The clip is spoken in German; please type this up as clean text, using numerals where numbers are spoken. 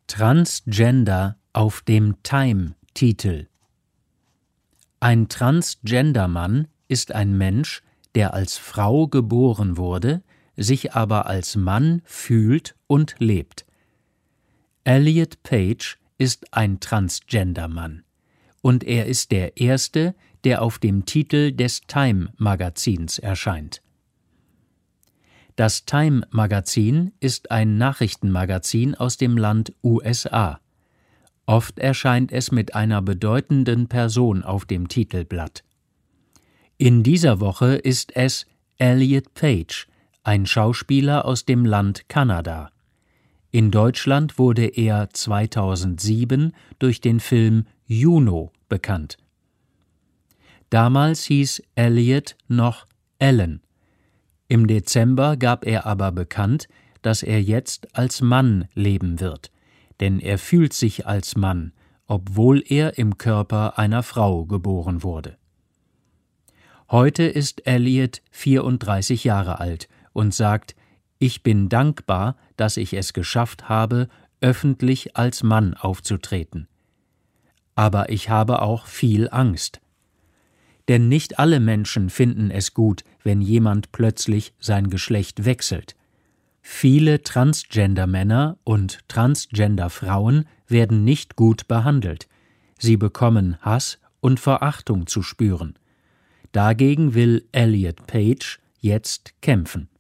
Transgender auf dem Time-Titel. Ein Transgender-Mann ist ein Mensch, der als Frau geboren wurde, sich aber als Mann fühlt und lebt. Elliot Page ist ein Transgender-Mann und er ist der erste, der auf dem Titel des Time-Magazins erscheint. Das Time-Magazin ist ein Nachrichtenmagazin aus dem Land USA. Oft erscheint es mit einer bedeutenden Person auf dem Titelblatt. In dieser Woche ist es Elliot Page, ein Schauspieler aus dem Land Kanada. In Deutschland wurde er 2007 durch den Film Juno bekannt. Damals hieß Elliot noch Alan. Im Dezember gab er aber bekannt, dass er jetzt als Mann leben wird, denn er fühlt sich als Mann, obwohl er im Körper einer Frau geboren wurde. Heute ist Elliot 34 Jahre alt und sagt: Ich bin dankbar, dass ich es geschafft habe, öffentlich als Mann aufzutreten. Aber ich habe auch viel Angst. Denn nicht alle Menschen finden es gut, wenn jemand plötzlich sein Geschlecht wechselt. Viele Transgender-Männer und Transgender-Frauen werden nicht gut behandelt. Sie bekommen Hass und Verachtung zu spüren. Dagegen will Elliot Page jetzt kämpfen.